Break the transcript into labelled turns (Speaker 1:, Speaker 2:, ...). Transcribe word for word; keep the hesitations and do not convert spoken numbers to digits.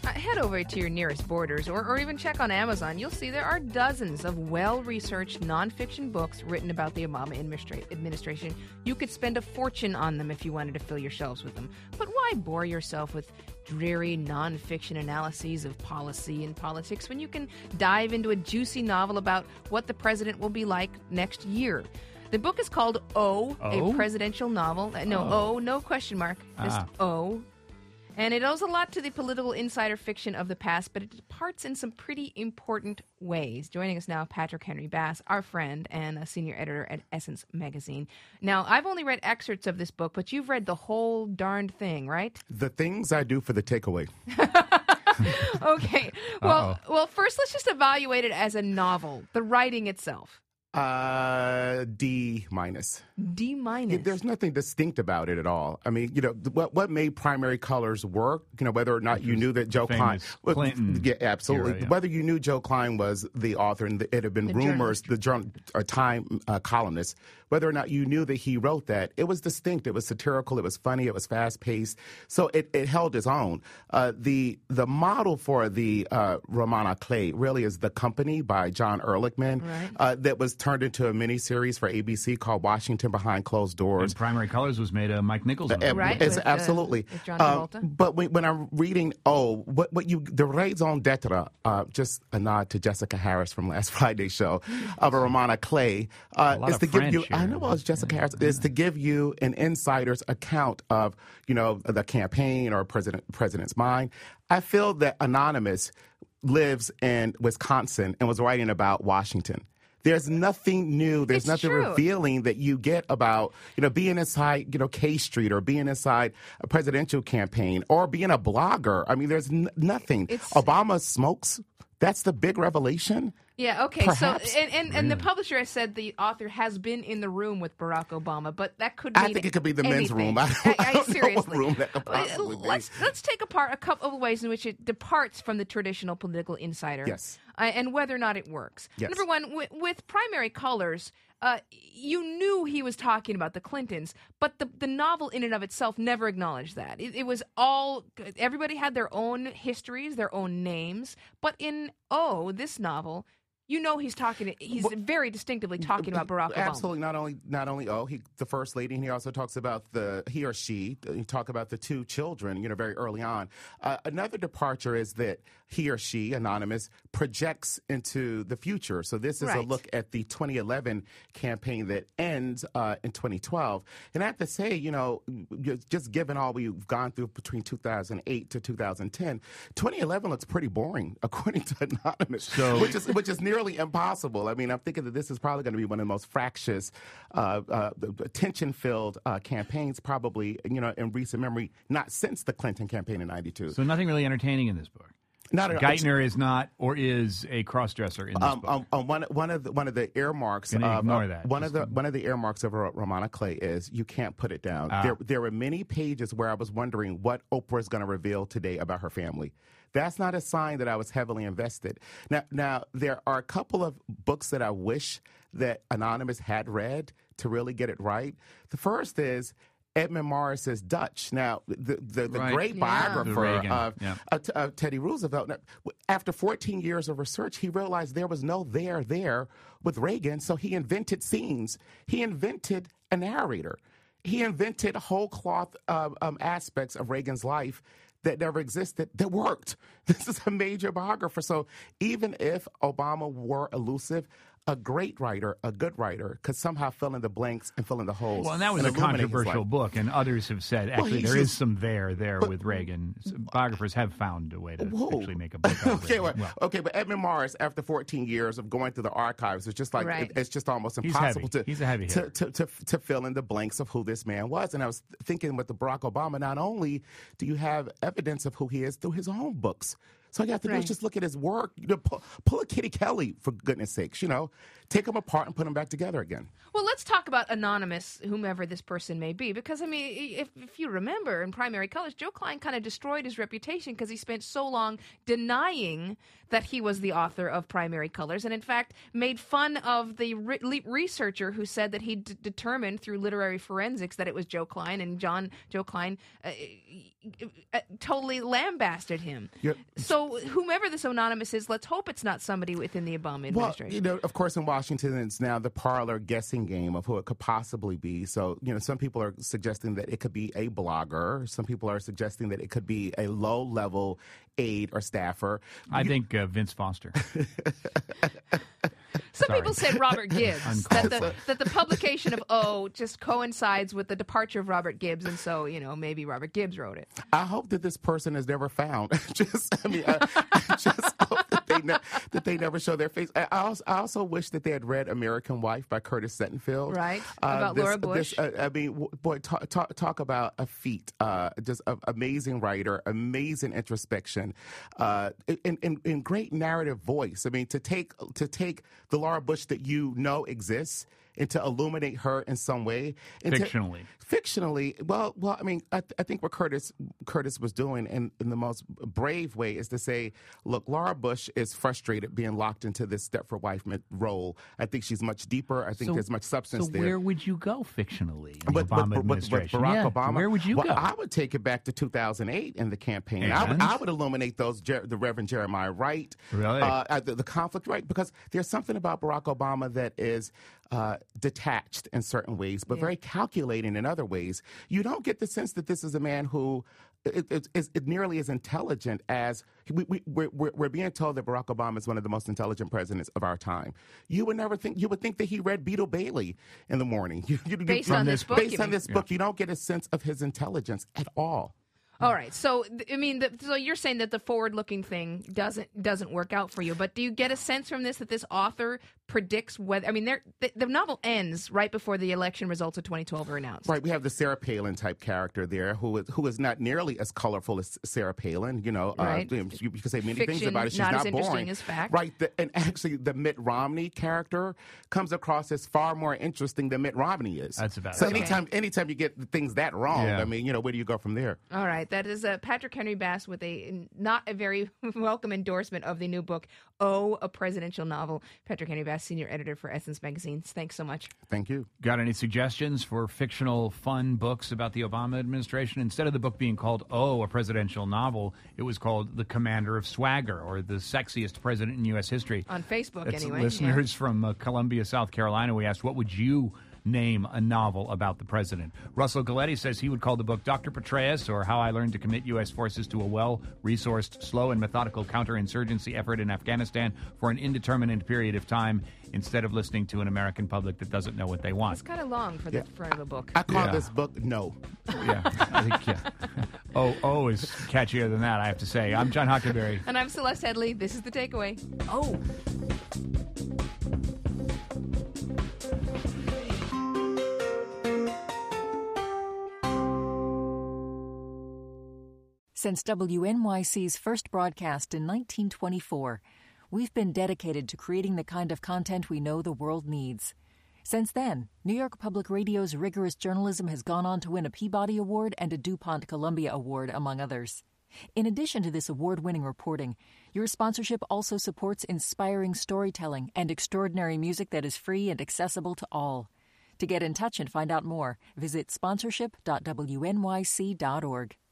Speaker 1: Uh, head over to your nearest Borders or, or even check on Amazon. You'll see there are dozens of well-researched nonfiction books written about the Obama administra- administration. You could spend a fortune on them if you wanted to fill your shelves with them. But why bore yourself with dreary nonfiction analyses of policy and politics when you can dive into a juicy novel about what the president will be like next year? The book is called O,
Speaker 2: O?
Speaker 1: a presidential novel. Uh, no,
Speaker 2: Oh.
Speaker 1: O, no question mark, just
Speaker 2: Ah.
Speaker 1: O. And it owes a lot to the political insider fiction of the past, but it departs in some pretty important ways. Joining us now, Patrick Henry Bass, our friend and a senior editor at Essence Magazine. Now, I've only read excerpts of this book, but you've read the whole darned thing, right?
Speaker 3: The things I do for the takeaway.
Speaker 1: Okay. Well,
Speaker 2: Uh-oh.
Speaker 1: well, first let's just evaluate it as a novel, the writing itself.
Speaker 3: Uh, D minus.
Speaker 1: D minus.
Speaker 3: Yeah, there's nothing distinct about it at all. I mean, you know, th- what what made primary colors work, you know, whether or not you knew that Joe Klein.
Speaker 2: famous Clinton
Speaker 3: Yeah, absolutely.
Speaker 2: era, yeah.
Speaker 3: Whether you knew Joe Klein was the author, and it had been
Speaker 1: The
Speaker 3: rumors,
Speaker 1: journalist.
Speaker 3: the journal, a Time uh, columnist, whether or not you knew that he wrote that, it was distinct. It was satirical. It was funny. It was fast paced. So it, it held its own. Uh, the the model for the uh, Romana Clay really is The Company by John Ehrlichman,
Speaker 1: Right.
Speaker 3: uh, that was turned into a miniseries for A B C called Washington Behind Closed Doors.
Speaker 2: And Primary Colors was made of Mike Nichols.
Speaker 3: Uh,
Speaker 1: Right,
Speaker 3: It's
Speaker 1: with, uh,
Speaker 3: absolutely.
Speaker 1: with John
Speaker 3: Um,
Speaker 1: Travolta.
Speaker 3: but when, when I'm reading, oh, what what you the raison d'etre, uh, just a nod to Jessica Harris from last Friday's show of a Romana Clay, uh,
Speaker 2: A lot
Speaker 3: is
Speaker 2: of
Speaker 3: to give you.
Speaker 2: French
Speaker 3: I
Speaker 2: here.
Speaker 3: know, well, it's Jessica Harris is to give you an insider's account of you know the campaign or president president's mind. I feel that Anonymous lives in Wisconsin and was writing about Washington. There's nothing new. There's
Speaker 1: It's
Speaker 3: nothing
Speaker 1: true.
Speaker 3: revealing that you get about, you know, being inside, you know, K Street or being inside a presidential campaign or being a blogger. I mean, there's n- nothing.
Speaker 1: It's-
Speaker 3: Obama smokes. That's the big revelation.
Speaker 1: Yeah, okay.
Speaker 3: Perhaps.
Speaker 1: So, and, and, and the publisher has said the author has been in the room with Barack Obama, but that could
Speaker 3: I
Speaker 1: mean
Speaker 3: think it could be the men's
Speaker 1: anything.
Speaker 3: room. I don't, I don't know what
Speaker 1: seriously.
Speaker 3: room that could possibly be.
Speaker 1: Let's, let's take apart a couple of ways in which it departs from the traditional political insider.
Speaker 3: Yes.
Speaker 1: Uh, and whether or not it works.
Speaker 3: Yes.
Speaker 1: Number one, with, with Primary Colors, uh, you knew he was talking about the Clintons, but the, the novel in and of itself never acknowledged that. It, it was all, everybody had their own histories, their own names, but in Oh, this novel, you know he's talking. He's
Speaker 3: Well,
Speaker 1: very distinctively talking about Barack Obama.
Speaker 3: Absolutely. Not only not only oh he the first lady, and he also talks about the he or she. You talk about the two children. You know, very early on. Uh, another departure is that he or she, anonymous, projects into the future. So this is
Speaker 1: Right.
Speaker 3: a look at the twenty eleven campaign that ends uh, in twenty twelve. And I have to say, you know, just given all we've gone through between two thousand eight to two thousand ten, twenty eleven looks pretty boring according to Anonymous,
Speaker 2: So-
Speaker 3: which is which is nearly impossible. I mean, I'm thinking that this is probably going to be one of the most fractious, uh, uh, tension-filled uh, campaigns, probably, you know, in recent memory, not since the Clinton campaign in ninety-two.
Speaker 2: So nothing really entertaining in this book.
Speaker 3: Not at all.
Speaker 2: Geithner is not, or is a cross-dresser in this
Speaker 3: Um,
Speaker 2: book.
Speaker 3: um, um, one, one of the, one of the earmarks
Speaker 2: Gonna
Speaker 3: of
Speaker 2: ignore
Speaker 3: uh,
Speaker 2: that.
Speaker 3: one of
Speaker 2: Just-
Speaker 3: the one of the earmarks of Ro- Romana Clay is you can't put it down.
Speaker 2: Ah.
Speaker 3: There there were many pages where I was wondering what Oprah is going to reveal today about her family. That's not a sign that I was heavily invested. Now, now there are a couple of books that I wish that Anonymous had read to really get it right. The first is Edmund Morris's Dutch. Now, the the, the
Speaker 2: Right.
Speaker 3: great
Speaker 1: Yeah.
Speaker 3: biographer
Speaker 2: The Reagan,
Speaker 3: of,
Speaker 2: yeah.
Speaker 3: of, T- of Teddy Roosevelt, now, after fourteen years of research, he realized there was no there there with Reagan, so he invented scenes. He invented a narrator. He invented whole cloth uh, um, aspects of Reagan's life that never existed that worked. This is a major biographer. So even if Obama were elusive, a great writer, a good writer, could somehow fill in the blanks and fill in the holes.
Speaker 2: Well, and that was a
Speaker 3: illuminate his
Speaker 2: controversial
Speaker 3: life.
Speaker 2: book, and others have said
Speaker 3: Well,
Speaker 2: actually
Speaker 3: he's
Speaker 2: there is
Speaker 3: just-
Speaker 2: some there there
Speaker 3: but-
Speaker 2: with Reagan. Some biographers have found a way to
Speaker 3: Whoa.
Speaker 2: actually make a book out of
Speaker 3: okay,
Speaker 2: Reagan.
Speaker 3: well,
Speaker 2: Well,
Speaker 3: okay, but Edmund Morris, after fourteen years of going through the archives, it's just like
Speaker 1: Right.
Speaker 3: it- it's just almost
Speaker 2: He's
Speaker 3: impossible
Speaker 2: heavy.
Speaker 3: to
Speaker 2: He's a heavy
Speaker 3: to,
Speaker 2: hitter.
Speaker 3: to, to to fill in the blanks of who this man was. And I was thinking with the Barack Obama, not only do you have evidence of who he is through his own books. So all you have to do
Speaker 1: Right.
Speaker 3: is just look at his work. You know, pull, pull a Kitty Kelly, for goodness sakes. You know, take them apart and put them back together again.
Speaker 1: Well, let's talk about Anonymous, whomever this person may be, because, I mean, if, if you remember, in Primary Colors, Joe Klein kind of destroyed his reputation because he spent so long denying that he was the author of Primary Colors, and in fact made fun of the re- researcher who said that he d- determined through literary forensics that it was Joe Klein, and John Joe Klein uh, uh, totally lambasted him.
Speaker 3: Yep.
Speaker 1: So whomever this Anonymous is, let's hope it's not somebody within the Obama administration.
Speaker 3: Well, you know, of course, in Washington, it's now the parlor guessing game of who it could possibly be. So, you know, some people are suggesting that it could be a blogger. Some people are suggesting that it could be a low-level aide or staffer.
Speaker 2: I think uh, Vince Foster.
Speaker 1: Some
Speaker 2: Sorry.
Speaker 1: people said Robert Gibbs, that
Speaker 2: Uncalled
Speaker 1: the, that the publication of O just coincides with the departure of Robert Gibbs, and so, you know, maybe Robert Gibbs wrote it.
Speaker 3: I hope that this person is never found. just, I mean, I, I just hope that they, ne- that they never show their face. I also, I also wish that they had read American Wife by Curtis Sittenfeld.
Speaker 1: Right, about
Speaker 3: this,
Speaker 1: Laura Bush.
Speaker 3: This, uh, I mean, w- boy, talk, talk, talk about a feat. Uh, just an amazing writer, amazing introspection, uh, and, and, and great narrative voice. I mean, to take to take the Laura Bush that you know exists and to illuminate her in some way. And
Speaker 2: Fictionally.
Speaker 3: To, fictionally, well, well, I mean, I, th- I think what Curtis Curtis was doing in, in the most brave way is to say, look, Laura Bush is frustrated being locked into this Stepford wife role. I think she's much deeper. I think
Speaker 2: So-
Speaker 3: there's much substance
Speaker 2: So
Speaker 3: there.
Speaker 2: where would you go fictionally in the
Speaker 3: But,
Speaker 2: Obama
Speaker 3: but, but, but
Speaker 2: administration?
Speaker 3: Barack
Speaker 2: Yeah,
Speaker 3: Obama,
Speaker 2: where would you
Speaker 3: well,
Speaker 2: go?
Speaker 3: I would take it back to two thousand eight in the campaign. I would,
Speaker 2: And?
Speaker 3: I would illuminate those, Jer- the Reverend Jeremiah Wright,
Speaker 2: Really?
Speaker 3: uh, uh, the, the conflict, right? Because there's something about Barack Obama that is uh, detached in certain ways, but
Speaker 1: Yeah.
Speaker 3: very calculating in other ways. You don't get the sense that this is a man who is, is, is nearly as intelligent as we, we, we're, we're, we're being told that Barack Obama is one of the most intelligent presidents of our time. You would never think, you would think that he read Beetle Bailey in the morning. You, you,
Speaker 1: Based
Speaker 3: you,
Speaker 1: on
Speaker 2: this
Speaker 1: this book,
Speaker 3: Based
Speaker 1: you
Speaker 3: on
Speaker 1: mean?
Speaker 3: this book, you don't get a sense of his intelligence at all.
Speaker 1: All right, so th- I mean, the, so you're saying that the forward-looking thing doesn't doesn't work out for you, but do you get a sense from this that this author predicts whether? I mean, the, the novel ends right before the election results of twenty twelve are announced.
Speaker 3: Right, we have the Sarah Palin type character there, who is who is not nearly as colorful as Sarah Palin. You know,
Speaker 1: Right.
Speaker 3: uh, you, you can say many things
Speaker 1: Fiction,
Speaker 3: about it. She's
Speaker 1: not
Speaker 3: not,
Speaker 1: as interesting
Speaker 3: boring.
Speaker 1: as fact.
Speaker 3: Right, the, and actually, the Mitt Romney character comes across as far more interesting than Mitt Romney is.
Speaker 2: That's about
Speaker 3: so.
Speaker 2: it.
Speaker 1: Okay.
Speaker 3: Anytime, anytime you get things that wrong,
Speaker 2: Yeah.
Speaker 3: I mean, you know, where do you go from there?
Speaker 1: All right, that is uh, Patrick Henry Bass with a not a very welcome endorsement of the new book, Oh, a Presidential Novel. Patrick Henry Bass, senior editor for Essence Magazine. Thanks so much.
Speaker 3: Thank you.
Speaker 2: Got any suggestions for fictional, fun books about the Obama administration? Instead of the book being called Oh, a Presidential Novel, it was called The Commander of Swagger, or The Sexiest President in U S History.
Speaker 1: On Facebook,
Speaker 2: That's
Speaker 1: anyway.
Speaker 2: listeners from uh, Columbia, South Carolina. We asked, what would you name a novel about the president? Russell Galletti says he would call the book Doctor Petraeus, or How I Learned to Commit U S Forces to a Well-Resourced, Slow, and Methodical Counterinsurgency Effort in Afghanistan for an Indeterminate Period of Time, instead of listening to an American public that doesn't know what they want.
Speaker 1: It's kind of long for the
Speaker 3: Yeah.
Speaker 1: front of a book.
Speaker 3: I call
Speaker 2: Yeah.
Speaker 3: this book No.
Speaker 2: Yeah, I think, yeah. Oh, oh is catchier than that, I have to say. I'm John Huckleberry.
Speaker 1: And I'm Celeste Headley. This is The Takeaway. Oh.
Speaker 4: Since W N Y C's first broadcast in nineteen twenty-four, we've been dedicated to creating the kind of content we know the world needs. Since then, New York Public Radio's rigorous journalism has gone on to win a Peabody Award and a DuPont Columbia Award, among others. In addition to this award-winning reporting, your sponsorship also supports inspiring storytelling and extraordinary music that is free and accessible to all. To get in touch and find out more, visit sponsorship dot w n y c dot org.